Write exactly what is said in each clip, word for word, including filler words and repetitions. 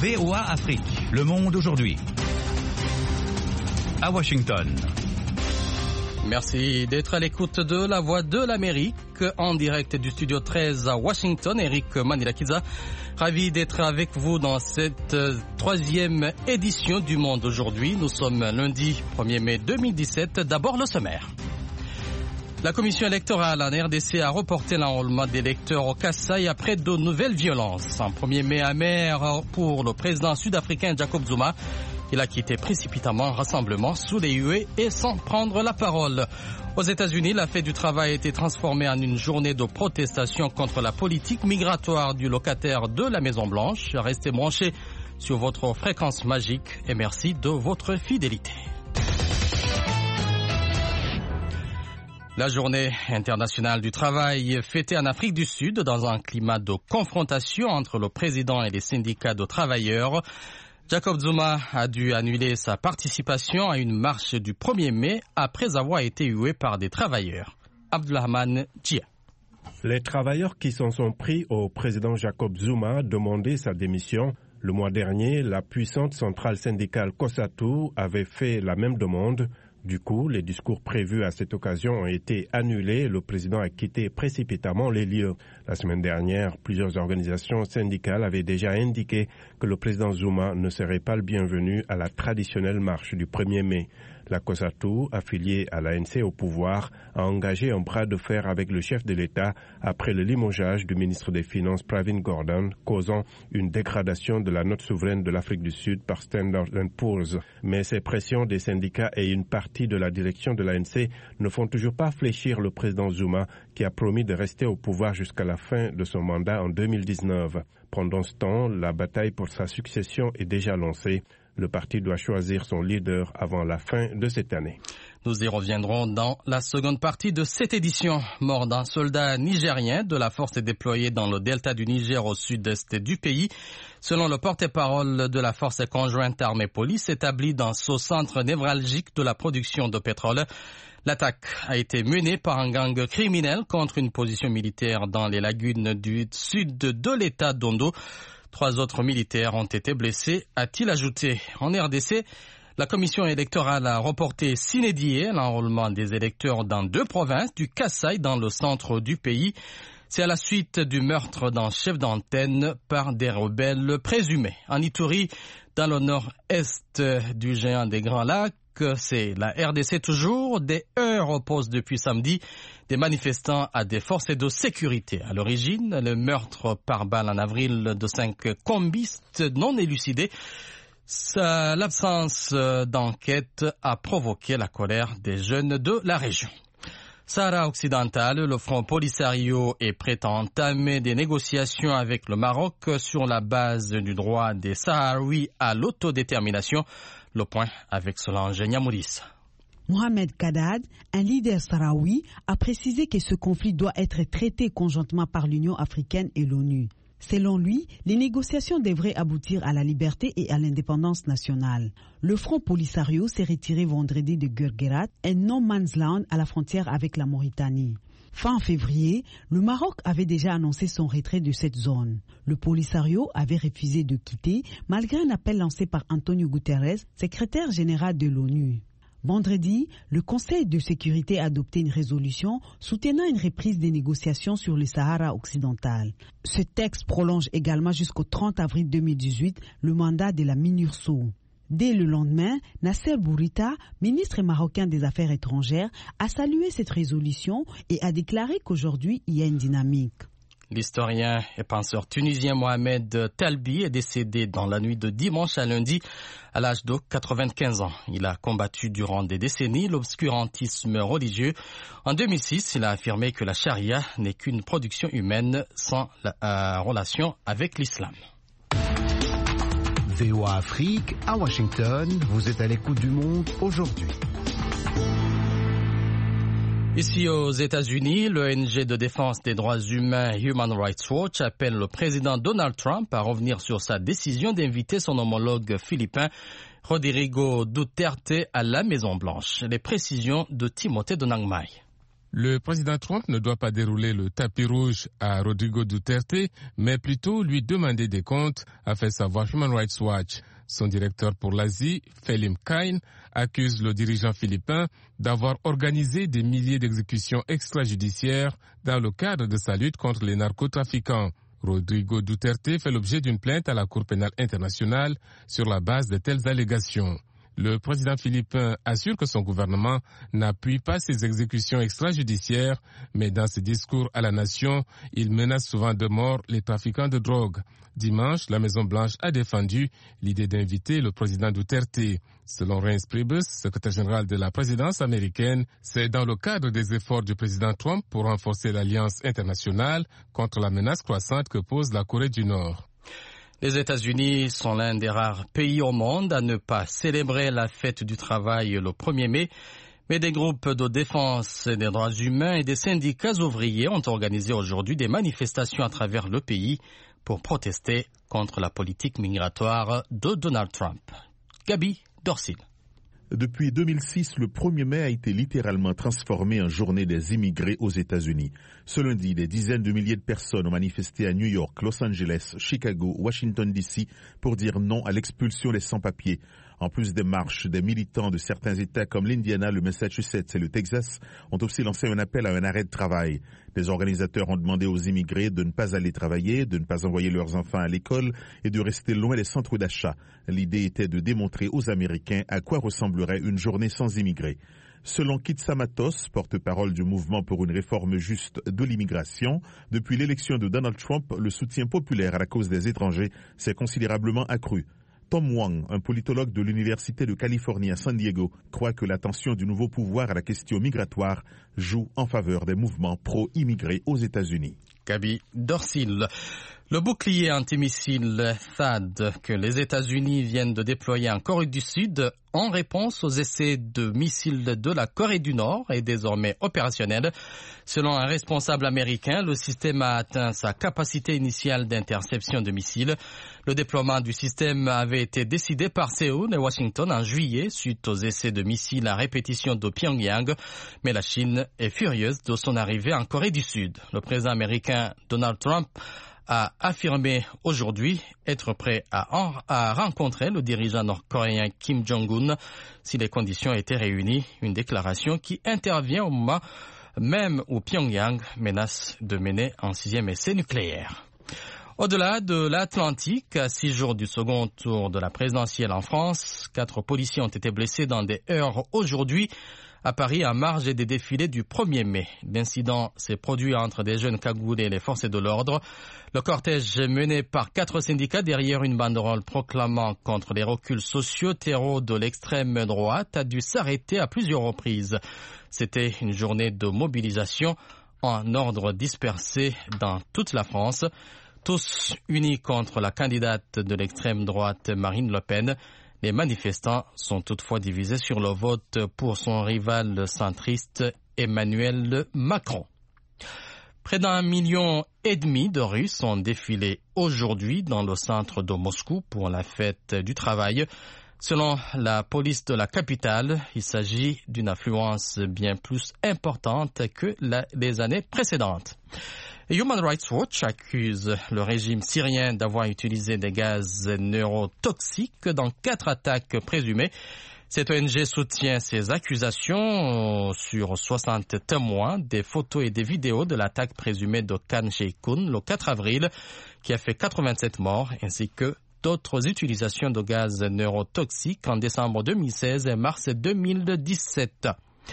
V O A Afrique, le monde aujourd'hui. À Washington. Merci d'être à l'écoute de La Voix de l'Amérique, en direct du studio treize à Washington. Eric Manilakiza, ravi d'être avec vous dans cette troisième édition du Monde aujourd'hui. Nous sommes lundi premier mai deux mille dix-sept. D'abord le sommaire. La commission électorale en R D C a reporté l'enrôlement des électeurs au Kasaï après de nouvelles violences. Un premier mai amer pour le président sud-africain Jacob Zuma. Il a quitté précipitamment un rassemblement sous les huées et sans prendre la parole. Aux États-Unis, la fête du travail a été transformée en une journée de protestation contre la politique migratoire du locataire de la Maison-Blanche. Restez branchés sur votre fréquence magique et merci de votre fidélité. La journée internationale du travail fêtée en Afrique du Sud dans un climat de confrontation entre le président et les syndicats de travailleurs. Jacob Zuma a dû annuler sa participation à une marche du premier mai après avoir été hué par des travailleurs. Abdulrahman Djia. Les travailleurs qui s'en sont pris au président Jacob Zuma demandaient sa démission. Le mois dernier, la puissante centrale syndicale COSATU avait fait la même demande. Du coup, les discours prévus à cette occasion ont été annulés. Le président a quitté précipitamment les lieux. La semaine dernière, plusieurs organisations syndicales avaient déjà indiqué que le président Zuma ne serait pas le bienvenu à la traditionnelle marche du premier mai. La COSATU, affiliée à l'A N C au pouvoir, a engagé un bras de fer avec le chef de l'État après le limogeage du ministre des Finances Pravin Gordhan, causant une dégradation de la note souveraine de l'Afrique du Sud par Standard and Poor's. Mais ces pressions des syndicats et une partie de la direction de l'A N C ne font toujours pas fléchir le président Zuma, qui a promis de rester au pouvoir jusqu'à la fin de son mandat en deux mille dix-neuf. Pendant ce temps, la bataille pour sa succession est déjà lancée. Le parti doit choisir son leader avant la fin de cette année. Nous y reviendrons dans la seconde partie de cette édition. Mort d'un soldat nigérien de la force déployée dans le delta du Niger au sud-est du pays. Selon le porte-parole de la force conjointe armée-police établie dans ce centre névralgique de la production de pétrole, l'attaque a été menée par un gang criminel contre une position militaire dans les lagunes du sud de l'état d'Ondo. Trois autres militaires ont été blessés, a-t-il ajouté. En R D C, la commission électorale a reporté sine die l'enrôlement des électeurs dans deux provinces du Kasaï dans le centre du pays. C'est à la suite du meurtre d'un chef d'antenne par des rebelles présumés. En Ituri, dans le nord-est du géant des Grands Lacs, c'est la R D C toujours. Des heurts opposent depuis samedi des manifestants à des forces de sécurité. À l'origine, le meurtre par balle en avril de cinq combistes non élucidés. L'absence d'enquête a provoqué la colère des jeunes de la région. Sahara occidental, le Front Polisario est prêt à entamer des négociations avec le Maroc sur la base du droit des Sahraouis à l'autodétermination. Le point avec Solange Niamouris. Mohamed Kadad, un leader sahraoui, a précisé que ce conflit doit être traité conjointement par l'Union africaine et l'ONU. Selon lui, les négociations devraient aboutir à la liberté et à l'indépendance nationale. Le Front Polisario s'est retiré vendredi de Guerguerat, un no man's land à la frontière avec la Mauritanie. Fin février, le Maroc avait déjà annoncé son retrait de cette zone. Le Polisario avait refusé de quitter malgré un appel lancé par Antonio Guterres, secrétaire général de l'ONU. Vendredi, le Conseil de sécurité a adopté une résolution soutenant une reprise des négociations sur le Sahara occidental. Ce texte prolonge également jusqu'au trente avril deux mille dix-huit le mandat de la MINURSO. Dès le lendemain, Nasser Bourita, ministre marocain des Affaires étrangères, a salué cette résolution et a déclaré qu'aujourd'hui, il y a une dynamique. L'historien et penseur tunisien Mohamed Talbi est décédé dans la nuit de dimanche à lundi à l'âge de quatre-vingt-quinze ans. Il a combattu durant des décennies l'obscurantisme religieux. En deux mille six, il a affirmé que la charia n'est qu'une production humaine sans la, euh, relation avec l'islam. V O A Afrique, à Washington, vous êtes à l'écoute du monde aujourd'hui. Ici aux États-Unis, l'O N G de défense des droits humains Human Rights Watch appelle le président Donald Trump à revenir sur sa décision d'inviter son homologue philippin Rodrigo Duterte à la Maison-Blanche. Les précisions de Timothée Donangmai. Le président Trump ne doit pas dérouler le tapis rouge à Rodrigo Duterte, mais plutôt lui demander des comptes, a fait savoir Human Rights Watch. Son directeur pour l'Asie, Felim Kain, accuse le dirigeant philippin d'avoir organisé des milliers d'exécutions extrajudiciaires dans le cadre de sa lutte contre les narcotrafiquants. Rodrigo Duterte fait l'objet d'une plainte à la Cour pénale internationale sur la base de telles allégations. Le président philippin assure que son gouvernement n'appuie pas ces exécutions extrajudiciaires, mais dans ses discours à la nation, il menace souvent de mort les trafiquants de drogue. Dimanche, la Maison-Blanche a défendu l'idée d'inviter le président Duterte. Selon Reince Priebus, secrétaire général de la présidence américaine, c'est dans le cadre des efforts du président Trump pour renforcer l'alliance internationale contre la menace croissante que pose la Corée du Nord. Les États-Unis sont l'un des rares pays au monde à ne pas célébrer la fête du travail le premier mai, mais des groupes de défense des droits humains et des syndicats ouvriers ont organisé aujourd'hui des manifestations à travers le pays pour protester contre la politique migratoire de Donald Trump. Gabi Dorsil. Depuis deux mille six, le premier mai a été littéralement transformé en journée des immigrés aux États-Unis. Ce lundi, des dizaines de milliers de personnes ont manifesté à New York, Los Angeles, Chicago, Washington D C pour dire non à l'expulsion des sans-papiers. En plus des marches, des militants de certains États comme l'Indiana, le Massachusetts et le Texas ont aussi lancé un appel à un arrêt de travail. Les organisateurs ont demandé aux immigrés de ne pas aller travailler, de ne pas envoyer leurs enfants à l'école et de rester loin des centres d'achat. L'idée était de démontrer aux Américains à quoi ressemblerait une journée sans immigrés. Selon Kitsa Matos, porte-parole du mouvement pour une réforme juste de l'immigration, depuis l'élection de Donald Trump, le soutien populaire à la cause des étrangers s'est considérablement accru. Tom Wang, un politologue de l'Université de Californie à San Diego, croit que l'attention du nouveau pouvoir à la question migratoire joue en faveur des mouvements pro-immigrés aux États-Unis. Gabi Dorsil. Le bouclier antimissile T H A A D que les États-Unis viennent de déployer en Corée du Sud en réponse aux essais de missiles de la Corée du Nord est désormais opérationnel. Selon un responsable américain, le système a atteint sa capacité initiale d'interception de missiles. Le déploiement du système avait été décidé par Séoul et Washington en juillet suite aux essais de missiles à répétition de Pyongyang. Mais la Chine est furieuse de son arrivée en Corée du Sud. Le président américain Donald Trump a affirmé aujourd'hui être prêt à, en, à rencontrer le dirigeant nord-coréen Kim Jong-un si les conditions étaient réunies. Une déclaration qui intervient au moment même où Pyongyang menace de mener un sixième essai nucléaire. Au-delà de l'Atlantique, à six jours du second tour de la présidentielle en France, quatre policiers ont été blessés dans des heurts aujourd'hui à Paris en marge des défilés du premier mai. L'incident s'est produit entre des jeunes cagoulés et les forces de l'ordre. Le cortège mené par quatre syndicats derrière une banderole proclamant contre les reculs sociaux terreaux de l'extrême droite a dû s'arrêter à plusieurs reprises. C'était une journée de mobilisation en ordre dispersé dans toute la France. Tous unis contre la candidate de l'extrême droite Marine Le Pen. Les manifestants sont toutefois divisés sur le vote pour son rival centriste Emmanuel Macron. Près d'un million et demi de Russes ont défilé aujourd'hui dans le centre de Moscou pour la fête du travail. Selon la police de la capitale, il s'agit d'une affluence bien plus importante que la, les années précédentes. Human Rights Watch accuse le régime syrien d'avoir utilisé des gaz neurotoxiques dans quatre attaques présumées. Cette O N G soutient ces accusations sur soixante témoins, des photos et des vidéos de l'attaque présumée de Khan Sheikhoun le quatre avril, qui a fait quatre-vingt-sept morts, ainsi que d'autres utilisations de gaz neurotoxiques en décembre deux mille seize et mars deux mille dix-sept.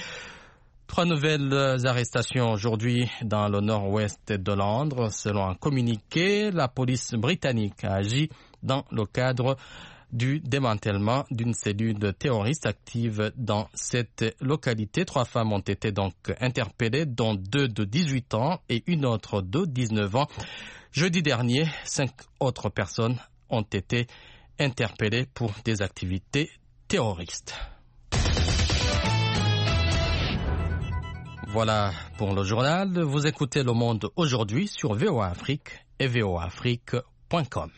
Trois nouvelles arrestations aujourd'hui dans le nord-ouest de Londres. Selon un communiqué, la police britannique a agi dans le cadre du démantèlement d'une cellule terroriste active dans cette localité. Trois femmes ont été donc interpellées, dont deux de dix-huit ans et une autre de dix-neuf ans. Jeudi dernier, cinq autres personnes ont été interpellées pour des activités terroristes. Voilà pour le journal. Vous écoutez Le Monde aujourd'hui sur V O A Afrique et v o a afrique point com.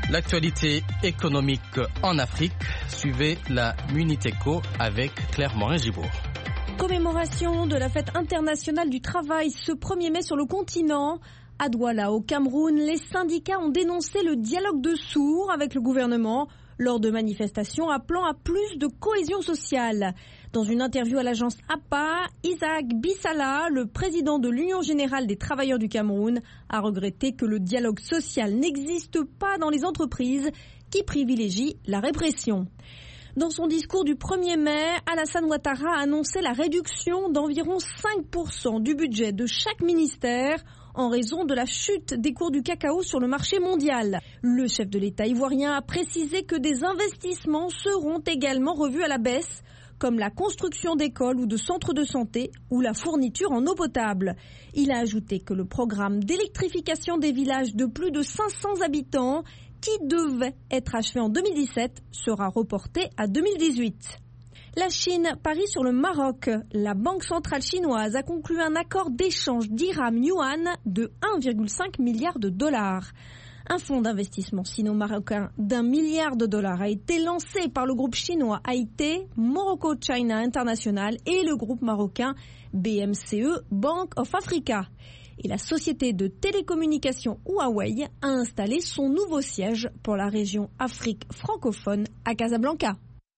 L'actualité économique en Afrique, suivez la Muniteco avec Claire Morin-Gibourg. Commémoration de la fête internationale du travail ce premier mai sur le continent. À Douala, au Cameroun, les syndicats ont dénoncé le dialogue de sourds avec le gouvernement lors de manifestations appelant à plus de cohésion sociale. Dans une interview à l'agence A P A, Isaac Bissala, le président de l'Union générale des travailleurs du Cameroun, a regretté que le dialogue social n'existe pas dans les entreprises qui privilégient la répression. Dans son discours du premier mai, Alassane Ouattara a annoncé la réduction d'environ cinq pour cent du budget de chaque ministère en raison de la chute des cours du cacao sur le marché mondial. Le chef de l'État ivoirien a précisé que des investissements seront également revus à la baisse, comme la construction d'écoles ou de centres de santé ou la fourniture en eau potable. Il a ajouté que le programme d'électrification des villages de plus de cinq cents habitants, qui devait être achevé en deux mille dix-sept, sera reporté à deux mille dix-huit. La Chine parie sur le Maroc. La Banque centrale chinoise a conclu un accord d'échange dirham-yuan de un virgule cinq milliard de dollars. Un fonds d'investissement sino-marocain d'un milliard de dollars a été lancé par le groupe chinois A I T, Morocco China International et le groupe marocain B M C E, Bank of Africa. Et la société de télécommunications Huawei a installé son nouveau siège pour la région Afrique francophone à Casablanca.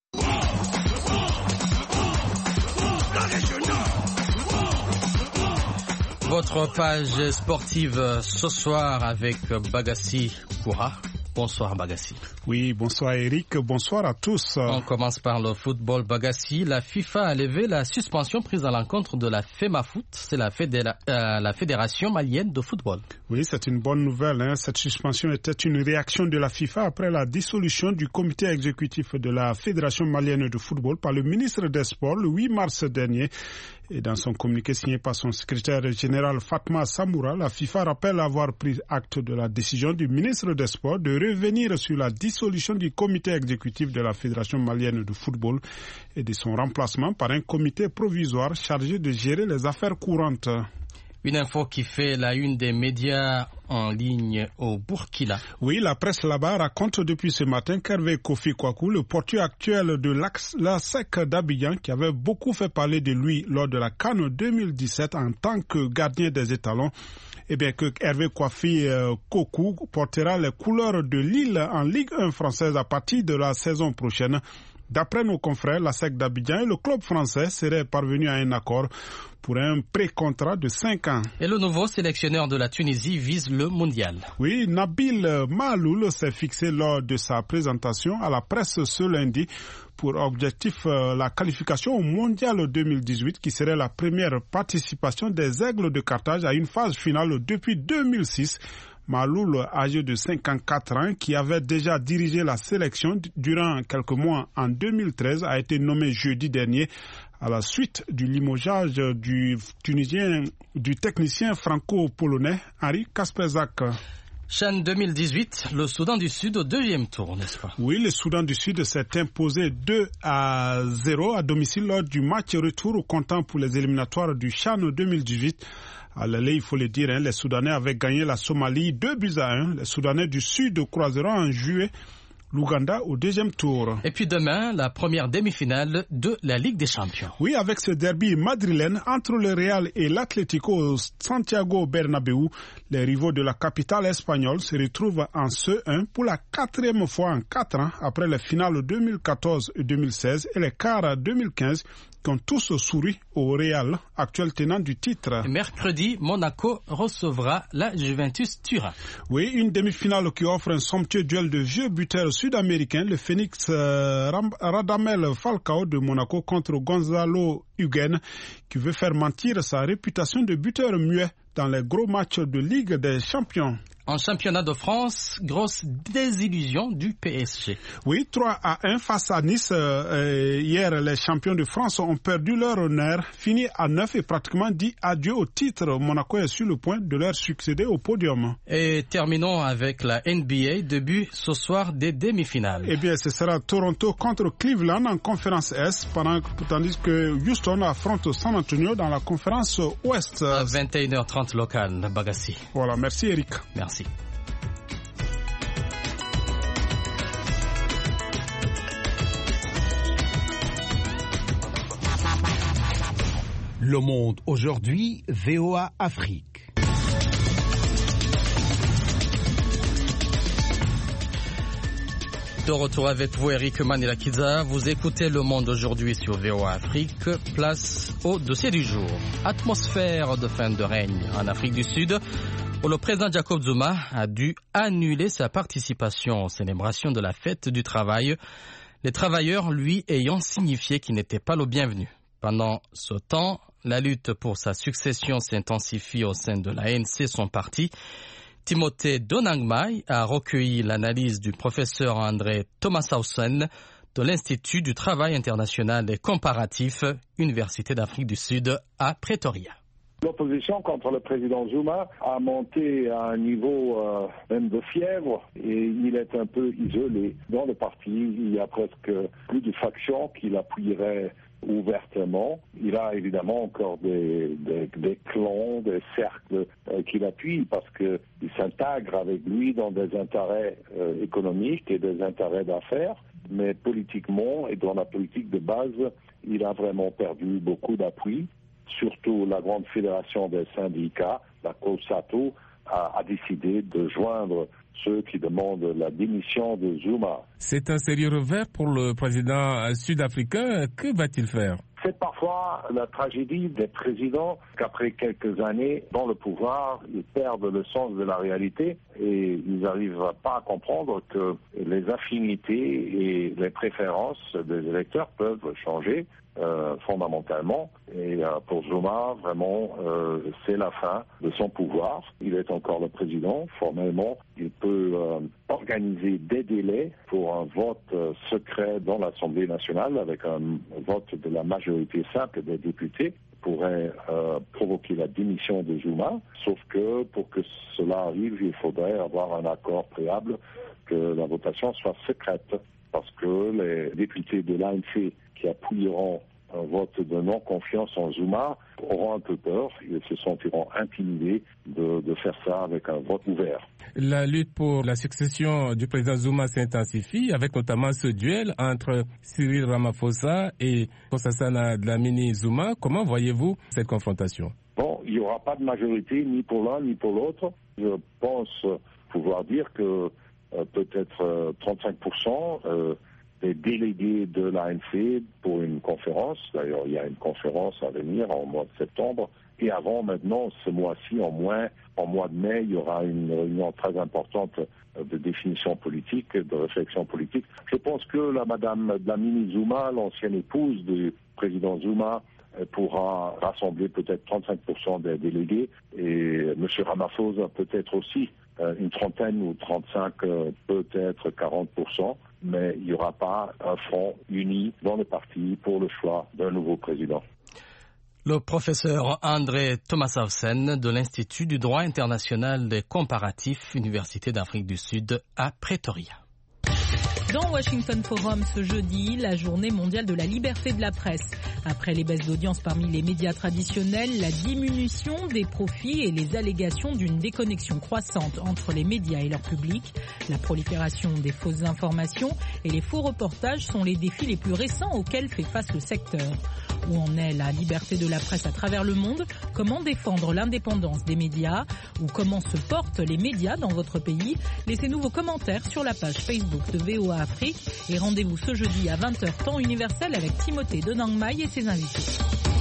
Votre page sportive ce soir avec Bagassi Koura. Bonsoir Bagassi. Oui, bonsoir Eric, bonsoir à tous. On commence par le football Bagassi. La FIFA a levé la suspension prise à l'encontre de la FEMAFoot, c'est la, fédéra- euh, la Fédération malienne de football. Oui, c'est une bonne nouvelle. Hein. Cette suspension était une réaction de la FIFA après la dissolution du comité exécutif de la Fédération malienne de football par le ministre des Sports le huit mars dernier. Et dans son communiqué signé par son secrétaire général Fatma Samoura, la FIFA rappelle avoir pris acte de la décision du ministre des Sports de revenir sur la dissolution du comité exécutif de la Fédération malienne de football et de son remplacement par un comité provisoire chargé de gérer les affaires courantes. Une info qui fait la une des médias en ligne au Burkina. Oui, la presse là-bas raconte depuis ce matin qu'Hervé Kofi Kwaku, le portier actuel de l'A S E C d'Abidjan, qui avait beaucoup fait parler de lui lors de la CAN deux mille dix-sept en tant que gardien des étalons, eh bien que Hervé Kofi euh, Kwaku portera les couleurs de Lille en Ligue un française à partir de la saison prochaine. D'après nos confrères, l'A S E C d'Abidjan et le club français seraient parvenus à un accord pour un pré-contrat de cinq ans. Et le nouveau sélectionneur de la Tunisie vise le mondial. Oui, Nabil Mahaloul s'est fixé lors de sa présentation à la presse ce lundi pour objectif euh, la qualification au mondial deux mille dix-huit qui serait la première participation des Aigles de Carthage à une phase finale depuis deux mille six. Mahaloul, âgé de cinquante-quatre ans, qui avait déjà dirigé la sélection durant quelques mois en deux mille treize, a été nommé jeudi dernier à la suite du limogeage du Tunisien, du technicien franco-polonais Henri Kasperzak. CHAN deux mille dix-huit, le Soudan du Sud au deuxième tour, n'est-ce pas? Oui, le Soudan du Sud s'est imposé deux à zéro à domicile lors du match retour comptant pour les éliminatoires du CHAN deux mille dix-huit. À l'aller, il faut le dire, hein, les Soudanais avaient gagné la Somalie deux buts à un. Les Soudanais du Sud croiseront en juillet l'Ouganda au deuxième tour. Et puis demain, la première demi-finale de la Ligue des Champions. Oui, avec ce derby madrilène entre le Real et l'Atlético Santiago Bernabéu, les rivaux de la capitale espagnole se retrouvent en C un pour la quatrième fois en quatre ans après les finales deux mille quatorze et deux mille seize et les quarts deux mille quinze qui ont tous souri au Real, actuel tenant du titre. Mercredi, Monaco recevra la Juventus Turin. Oui, une demi-finale qui offre un somptueux duel de vieux buteurs sud-américains, le Phoenix euh, Radamel Falcao de Monaco contre Gonzalo Higuaín, qui veut faire mentir sa réputation de buteur muet dans les gros matchs de Ligue des Champions. En championnat de France, grosse désillusion du P S G. Oui, trois à un face à Nice. Euh, hier, les champions de France ont perdu leur honneur, fini à neuf et pratiquement dit adieu au titre. Monaco est sur le point de leur succéder au podium. Et terminons avec la N B A, début ce soir des demi-finales. Eh bien, ce sera Toronto contre Cleveland en conférence Est, pendant, tandis que Houston affronte San Antonio dans la conférence Ouest. À vingt et une heures trente locale, Bagassi. Voilà, merci Eric. Merci. Le Monde aujourd'hui, V O A Afrique. De retour avec vous, Eric Manilakiza. Vous écoutez Le Monde aujourd'hui sur V O A Afrique. Place au dossier du jour. Atmosphère de fin de règne en Afrique du Sud, où le président Jacob Zuma a dû annuler sa participation aux célébrations de la fête du travail, les travailleurs lui ayant signifié qu'il n'était pas le bienvenu. Pendant ce temps, la lutte pour sa succession s'intensifie au sein de l'A N C, son parti. Timothée Donangmai a recueilli l'analyse du professeur André Thomasausen de l'Institut du travail international et comparatif, Université d'Afrique du Sud à Pretoria. L'opposition contre le président Zuma a monté à un niveau euh, même de fièvre et il est un peu isolé. Dans le parti, il y a presque plus de factions qui l'appuieraient ouvertement. Il a évidemment encore des, des, des clans, des cercles euh, qui l'appuient parce qu'ils s'intègrent avec lui dans des intérêts euh, économiques et des intérêts d'affaires. Mais politiquement et dans la politique de base, il a vraiment perdu beaucoup d'appui. Surtout la grande fédération des syndicats, la COSATU, a, a décidé de joindre ceux qui demandent la démission de Zuma. C'est un sérieux revers pour le président sud-africain. Que va-t-il faire ? C'est parfois la tragédie des présidents qu'après quelques années dans le pouvoir, ils perdent le sens de la réalité et ils n'arrivent pas à comprendre que les affinités et les préférences des électeurs peuvent changer euh, fondamentalement. Et euh, pour Zuma, vraiment, euh, c'est la fin de son pouvoir. Il est encore le président. Formellement, il peut euh, organiser des délais pour un vote euh, secret dans l'Assemblée nationale avec un vote de la majorité simple des députés pourrait euh, provoquer la démission de Zuma, sauf que pour que cela arrive, il faudrait avoir un accord préalable que la votation soit secrète, parce que les députés de l'A N C qui appuieront un vote de non-confiance en Zuma auront un peu peur, ils se sentiront intimidés de, de faire ça avec un vote ouvert. La lutte pour la succession du président Zuma s'intensifie, avec notamment ce duel entre Cyril Ramaphosa et Nkosazana Dlamini Zuma. Comment voyez-vous cette confrontation ? Bon, il n'y aura pas de majorité ni pour l'un ni pour l'autre. Je pense pouvoir dire que euh, peut-être euh, trente-cinq pour cent euh, des délégués de l'A N C pour une conférence. D'ailleurs, il y a une conférence à venir en mois de septembre. Et avant, maintenant, ce mois-ci, en moins, en mois de mai, il y aura une réunion très importante de définition politique, de réflexion politique. Je pense que la Madame Dlamini Zuma, l'ancienne épouse du président Zuma, pourra rassembler peut-être trente-cinq pour cent des délégués et M. Ramaphosa peut-être aussi une trentaine ou trente-cinq, peut-être quarante pour cent, mais il n'y aura pas un front uni dans le parti pour le choix d'un nouveau président. Le professeur André Thomasausen de l'Institut du droit international et comparatif, Université d'Afrique du Sud à Pretoria. Dans Washington Forum ce jeudi, la journée mondiale de la liberté de la presse. Après les baisses d'audience parmi les médias traditionnels, la diminution des profits et les allégations d'une déconnexion croissante entre les médias et leur public, la prolifération des fausses informations et les faux reportages sont les défis les plus récents auxquels fait face le secteur. Où en est la liberté de la presse à travers le monde? Comment défendre l'indépendance des médias? Ou comment se portent les médias dans votre pays? Laissez-nous vos commentaires sur la page Facebook de V O A Afrique et rendez-vous ce jeudi à vingt heures temps universel avec Timothée Donangmai et ses invités.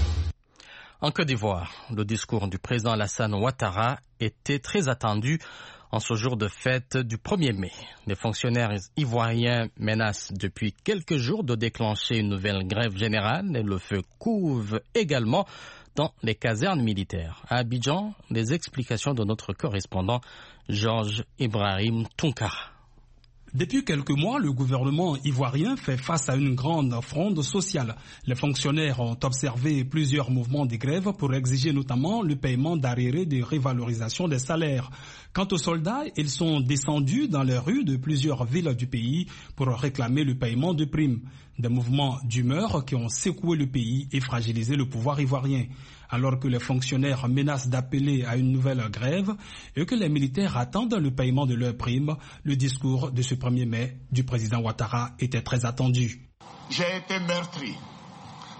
En Côte d'Ivoire, le discours du président Alassane Ouattara était très attendu en ce jour de fête du premier mai. Les fonctionnaires ivoiriens menacent depuis quelques jours de déclencher une nouvelle grève générale et le feu couve également dans les casernes militaires. À Abidjan, les explications de notre correspondant Georges Ibrahim Tounkara. Depuis quelques mois, le gouvernement ivoirien fait face à une grande fronde sociale. Les fonctionnaires ont observé plusieurs mouvements de grève pour exiger notamment le paiement d'arriérés de révalorisation des salaires. Quant aux soldats, ils sont descendus dans les rues de plusieurs villes du pays pour réclamer le paiement de primes. Des mouvements d'humeur qui ont secoué le pays et fragilisé le pouvoir ivoirien. Alors que les fonctionnaires menacent d'appeler à une nouvelle grève et que les militaires attendent le paiement de leurs primes, le discours de ce premier mai du président Ouattara était très attendu. J'ai été meurtri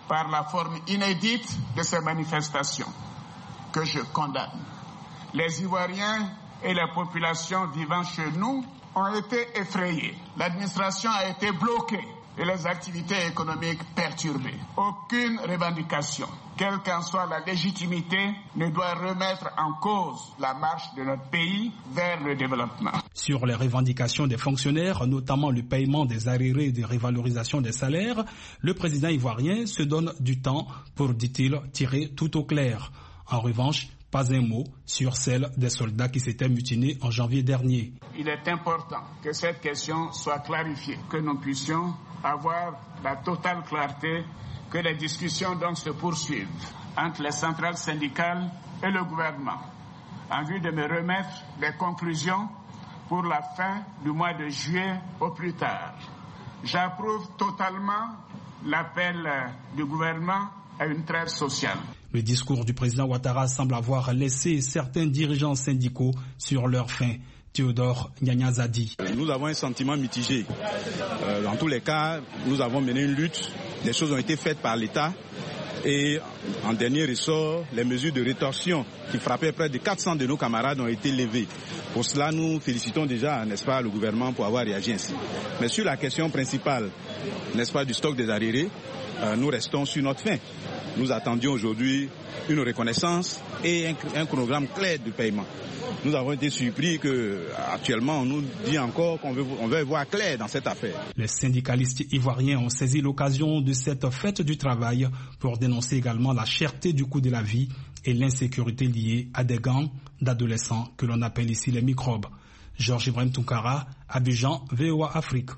par la forme inédite de ces manifestations que je condamne. Les Ivoiriens et les populations vivant chez nous ont été effrayés. L'administration a été bloquée et les activités économiques perturbées. Aucune revendication, quelle qu'en soit la légitimité, ne doit remettre en cause la marche de notre pays vers le développement. Sur les revendications des fonctionnaires, notamment le paiement des arriérés de révalorisation des salaires, le président ivoirien se donne du temps pour, dit-il, tirer tout au clair. En revanche, pas un mot sur celle des soldats qui s'étaient mutinés en janvier dernier. Il est important que cette question soit clarifiée, que nous puissions avoir la totale clarté, que les discussions donc se poursuivent entre les centrales syndicales et le gouvernement, en vue de me remettre des conclusions pour la fin du mois de juillet au plus tard. J'approuve totalement l'appel du gouvernement à une trêve sociale. Le discours du président Ouattara semble avoir laissé certains dirigeants syndicaux sur leur faim. Théodore Nyanyazadi. Nous avons un sentiment mitigé. Euh, dans tous les cas, nous avons mené une lutte. Des choses ont été faites par l'État. Et en dernier ressort, les mesures de rétorsion qui frappaient près de quatre cents de nos camarades ont été levées. Pour cela, nous félicitons déjà, n'est-ce pas, le gouvernement pour avoir réagi ainsi. Mais sur la question principale, n'est-ce pas, du stock des arriérés, euh, nous restons sur notre faim. Nous attendions aujourd'hui une reconnaissance et un, un chronogramme clair du paiement. Nous avons été surpris qu'actuellement on nous dit encore qu'on veut, on veut voir clair dans cette affaire. Les syndicalistes ivoiriens ont saisi l'occasion de cette fête du travail pour dénoncer également la cherté du coût de la vie et l'insécurité liée à des gangs d'adolescents que l'on appelle ici les microbes. Georges Ibrahim Tounkara, Abidjan, V O A Afrique.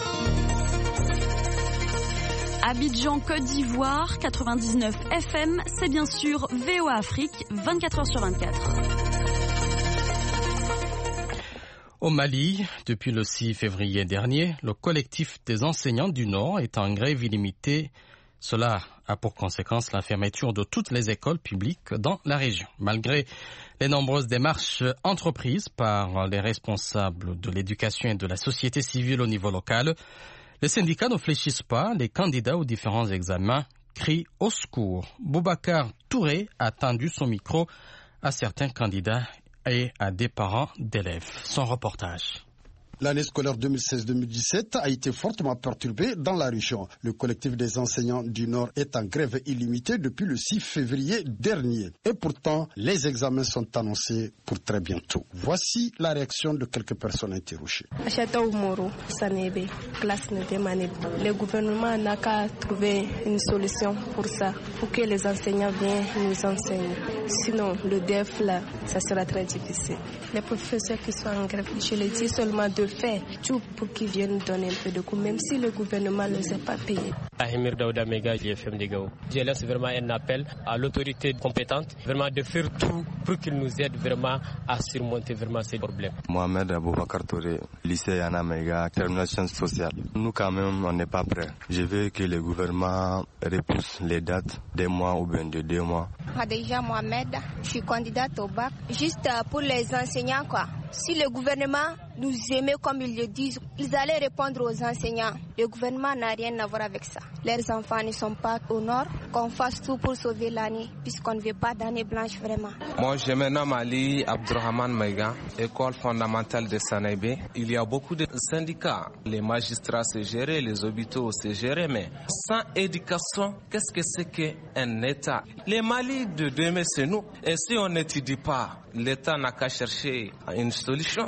Abidjan, Côte d'Ivoire, quatre-vingt-dix-neuf F M, c'est bien sûr V O A Afrique, vingt-quatre heures sur vingt-quatre. Au Mali, depuis le six février dernier, le collectif des enseignants du Nord est en grève illimitée. Cela a pour conséquence la fermeture de toutes les écoles publiques dans la région. Malgré les nombreuses démarches entreprises par les responsables de l'éducation et de la société civile au niveau local, les syndicats ne fléchissent pas. Les candidats aux différents examens crient au secours. Boubacar Touré a tendu son micro à certains candidats et à des parents d'élèves. Son reportage. L'année scolaire deux mille seize deux mille dix-sept a été fortement perturbée dans la région. Le collectif des enseignants du Nord est en grève illimitée depuis le six février dernier. Et pourtant, les examens sont annoncés pour très bientôt. Voici la réaction de quelques personnes interrogées. Le gouvernement n'a qu'à trouver une solution pour ça, pour que les enseignants viennent nous enseigner. Sinon, le D F là, ça sera très difficile. Les professeurs qui sont en grève, je les dis seulement de faire tout pour qu'ils viennent donner un peu de coup, même si le gouvernement ne les a pas payés. Ahimir Daouda Mega, J F M de Gao. Je lance vraiment un appel à l'autorité compétente, vraiment de faire tout pour qu'ils nous aident vraiment à surmonter vraiment ces problèmes. Mohamed Aboubakar Touré, lycée Yana Mega, termination sociale. Nous quand même, on n'est pas prêts. Je veux que le gouvernement repousse les dates des mois ou bien de deux mois. Khadija Mohamed, je suis candidate au bac, juste pour les enseignants quoi. Si le gouvernement nous aimait comme ils le disent, ils allaient répondre aux enseignants. Le gouvernement n'a rien à voir avec ça. Leurs enfants ne sont pas au nord, qu'on fasse tout pour sauver l'année, puisqu'on ne veut pas d'année blanche vraiment. Moi, je me nomme Ali Abdurrahman Maïga, école fondamentale de Sanaibé. Il y a beaucoup de syndicats. Les magistrats se gèrent, les hôpitaux se gèrent, mais sans éducation, qu'est-ce que c'est qu'un État? Les Mali de demain, c'est nous. Et si on n'étudie pas, l'État n'a qu'à chercher une solution.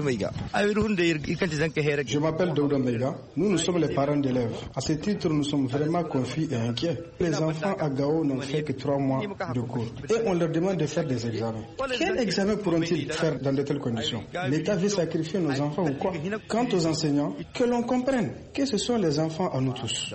Je m'appelle Daouda Mega. Nous, nous sommes les parents d'élèves. À ce titre, nous sommes vraiment confus et inquiets. Les enfants à Gao n'ont fait que trois mois de cours. Et on leur demande de faire des examens. Quel examen pourront-ils faire dans de telles conditions? L'État veut sacrifier nos enfants ou quoi? Quant aux enseignants, que l'on comprenne que ce sont les enfants à nous tous.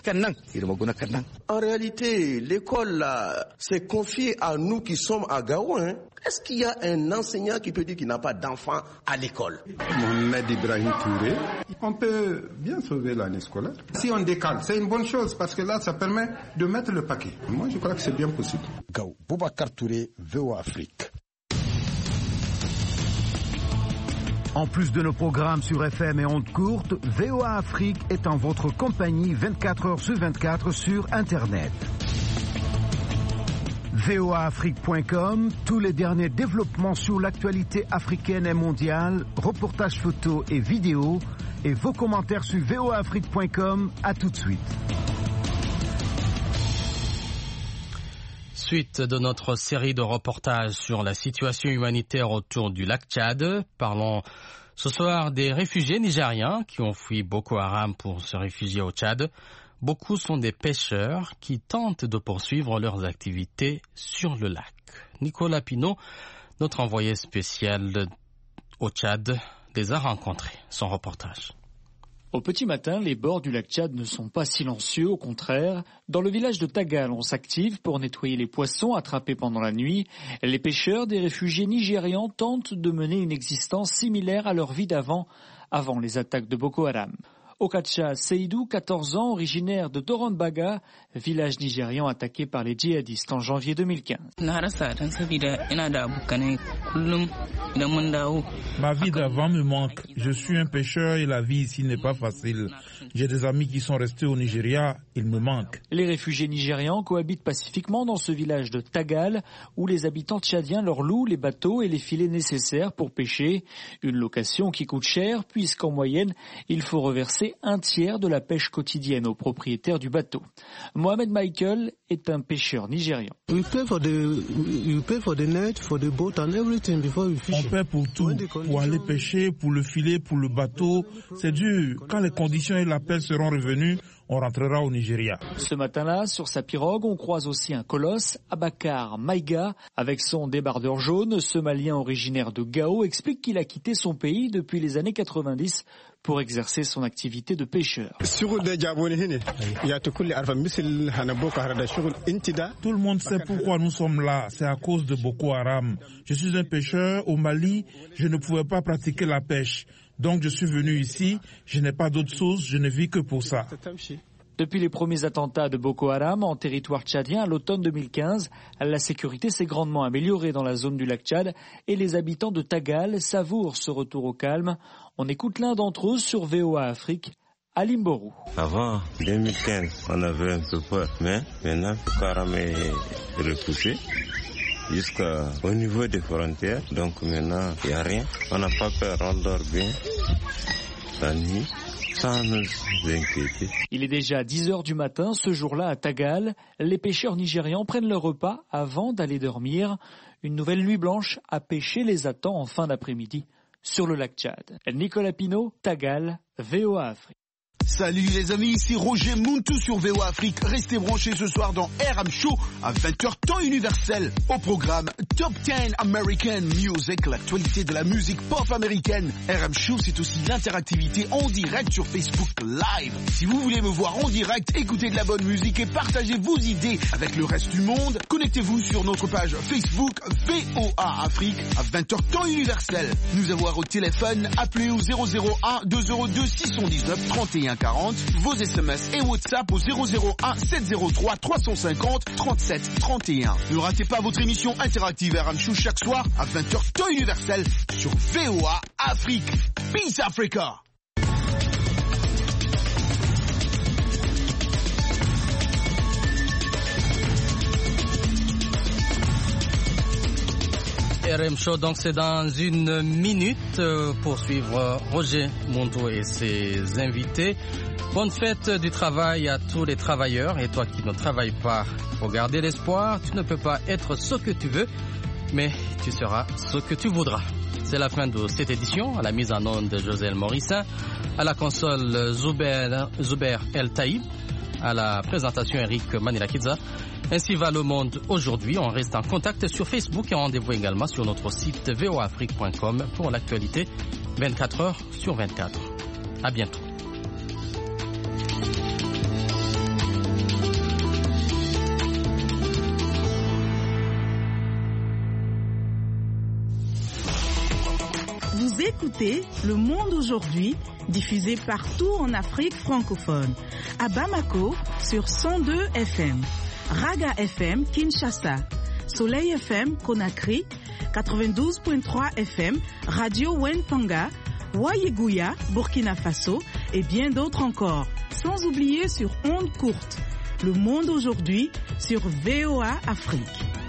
En réalité, l'école s'est confiée à nous qui sommes à Gao. Hein? Est-ce qu'il y a un enseignant qui peut dire qu'il n'a pas d'enfants à l'école? Mohamed Ibrahim Touré. On peut bien sauver l'année scolaire. Si on décale, c'est une bonne chose parce que là, ça permet de mettre le paquet. Moi, je crois que c'est bien possible. Gao, Boubacar Touré, V O A Afrique. En plus de nos programmes sur F M et ondes courtes, V O A Afrique est en votre compagnie vingt-quatre heures sur vingt-quatre sur Internet. V O A Afrique point com, tous les derniers développements sur l'actualité africaine et mondiale, reportages photos et vidéos, et vos commentaires sur V O A Afrique point com. À tout de suite. Suite de notre série de reportages sur la situation humanitaire autour du lac Tchad, parlons ce soir des réfugiés nigériens qui ont fui Boko Haram pour se réfugier au Tchad. Beaucoup sont des pêcheurs qui tentent de poursuivre leurs activités sur le lac. Nicolas Pinault, notre envoyé spécial au Tchad, les a rencontrés. Son reportage. Au petit matin, les bords du lac Tchad ne sont pas silencieux, au contraire. Dans le village de Tagal, on s'active pour nettoyer les poissons attrapés pendant la nuit. Les pêcheurs des réfugiés nigérians tentent de mener une existence similaire à leur vie d'avant, avant les attaques de Boko Haram. Okacha Seydou, quatorze ans, originaire de Doronbaga, village nigérian attaqué par les djihadistes en janvier deux mille quinze. Ma vie d'avant me manque. Je suis un pêcheur et la vie ici n'est pas facile. J'ai des amis qui sont restés au Nigeria, ils me manquent. Les réfugiés nigérians cohabitent pacifiquement dans ce village de Tagal, où les habitants tchadiens leur louent les bateaux et les filets nécessaires pour pêcher. Une location qui coûte cher, puisqu'en moyenne, il faut reverser un tiers de la pêche quotidienne aux propriétaires du bateau. Mohamed Michael est un pêcheur nigérian. On paie pour tout, pour aller pêcher, pour le filet, pour le bateau. C'est dur. Quand les conditions et l'appel seront revenus, on rentrera au Nigeria. Ce matin-là, sur sa pirogue, on croise aussi un colosse, Abakar Maïga. Avec son débardeur jaune, ce Malien originaire de Gao explique qu'il a quitté son pays depuis les années quatre-vingt-dix pour exercer son activité de pêcheur. Tout le monde sait pourquoi nous sommes là. C'est à cause de Boko Haram. Je suis un pêcheur au Mali. Je ne pouvais pas pratiquer la pêche. Donc je suis venu ici, je n'ai pas d'autre source, je ne vis que pour ça. Depuis les premiers attentats de Boko Haram en territoire tchadien à l'automne deux mille quinze, la sécurité s'est grandement améliorée dans la zone du lac Tchad et les habitants de Tagal savourent ce retour au calme. On écoute l'un d'entre eux sur V O A Afrique, Alim Borou. Avant deux mille quinze, on avait un peu peur, mais maintenant Boko Haram est repoussé jusqu'au niveau des frontières. Donc maintenant, il n'y a rien. On n'a pas peur, on dort bien la nuit sans nous inquiéter. Il est déjà dix heures du matin, ce jour-là à Tagal. Les pêcheurs nigérians prennent leur repas avant d'aller dormir. Une nouvelle nuit blanche à pêcher les attend en fin d'après-midi sur le lac Tchad. Nicolas Pinault, Tagal, V O A Afrique. Salut les amis, ici Roger Muntu sur V O A Afrique. Restez branchés ce soir dans R M Show à vingt heures temps universel. Au programme Top dix American Music, l'actualité de la musique pop américaine. R M Show, c'est aussi l'interactivité en direct sur Facebook Live. Si vous voulez me voir en direct, écouter de la bonne musique et partager vos idées avec le reste du monde, connectez-vous sur notre page Facebook V O A Afrique à vingt heures temps universel. Nous avoir au téléphone, appelez au zéro zéro un deux zéro deux six un neuf trente et un quarante, vos S M S et WhatsApp au zéro zéro un sept zéro trois trois cent cinquante trente-sept trente et un. Ne ratez pas votre émission interactive R M Show chaque soir à vingt heures temps universel sur V O A Afrique. Peace Africa! R M Show, donc c'est dans une minute euh, pour suivre Roger Muntu et ses invités. Bonne fête du travail à tous les travailleurs et toi qui ne travailles pas, faut garder l'espoir, tu ne peux pas être ce que tu veux, mais tu seras ce que tu voudras. C'est la fin de cette édition, à la mise en onde de José Morissin, à la console Zuber, Zuber El Taïb, à la présentation Eric Manilakidza. Ainsi va le monde aujourd'hui. On reste en contact sur Facebook et rendez-vous également sur notre site v o a afrique point com pour l'actualité vingt-quatre heures sur vingt-quatre. À bientôt. Vous écoutez Le Monde aujourd'hui, diffusé partout en Afrique francophone. À Bamako sur cent deux F M. Raga F M Kinshasa, Soleil F M Conakry, quatre-vingt-douze virgule trois F M, Radio Wenpanga, Wayeguya, Burkina Faso et bien d'autres encore. Sans oublier sur ondes courtes. Le monde aujourd'hui sur V O A Afrique.